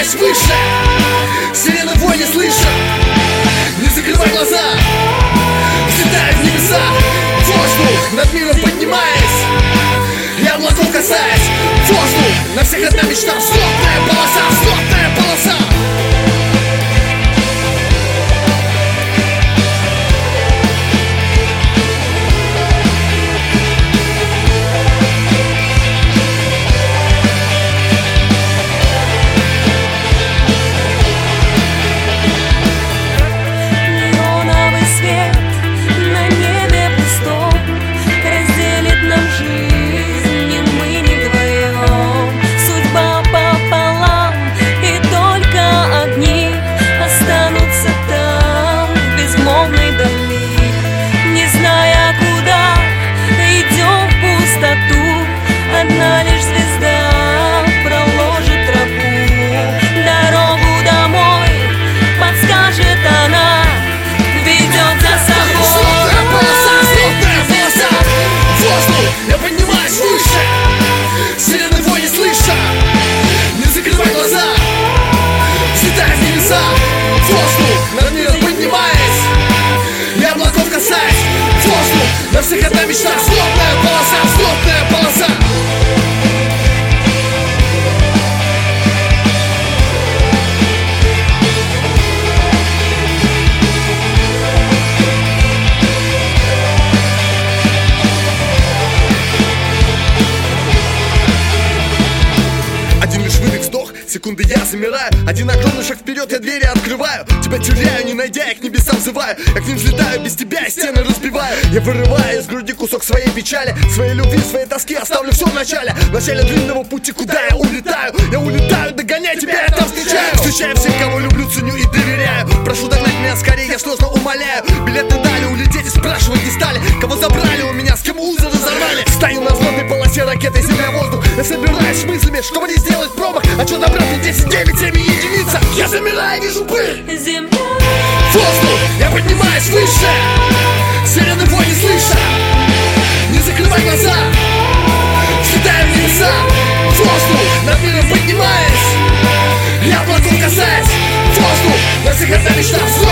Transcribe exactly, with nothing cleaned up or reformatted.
поднимаюсь выше, сирены вой не слыша. Не закрывай глаза, взлетаю в небеса. Воздух над миром поднимаясь, я облаков касаюсь. Воздух, на всех одна мечта. Взлетная полоса, взлетная полоса. Одна лишь звезда проложит тропу, дорогу домой подскажет она, ведет за собой. Взлетная полоса, взлетная полоса. Воздух, я поднимаюсь выше, сирены вой не слыша. Не закрывай глаза, взлетая в небеса. Воздух, над миром поднимаясь, я облаков касаюсь. Воздух, на всех одна мечта. Взлетная полоса, взлетная полоса. Один лишь выдох, вздох, секунды я замираю. Один огромный шаг вперед, я двери открываю. Тебя теряю, не найдя, я к небесам взываю. Я к ним взлетаю, без тебя я стены разбиваю. Я вырываю из груди кусок своей печали, своей любви, своей тоски оставлю все в начале. В начале длинного пути, куда я улетаю. Я улетаю, догоняю тебя, я там встречаю. Встречаю всех, кого люблю, ценю и доверяю. Прошу догнать меня скорее, я слезно умоляю. Билеты дали, улететь и спрашивать не стали. Кого забрали у меня, с кем узы разорвали. Стою на взлетной полосе ракеты, земля-воздух. Я собираюсь с мыслями, чтобы не сделать промах. А что добраться, десять, девять, семь единица. Я замираю, вижу пыль. Земля. Воздух, я поднимаюсь выше, сирены вой не слыша. Не закрывай глаза, взлетаю в небеса. Воздух, над миром поднимаясь, я облаков касаюсь. Воздух, на всех одна мечта.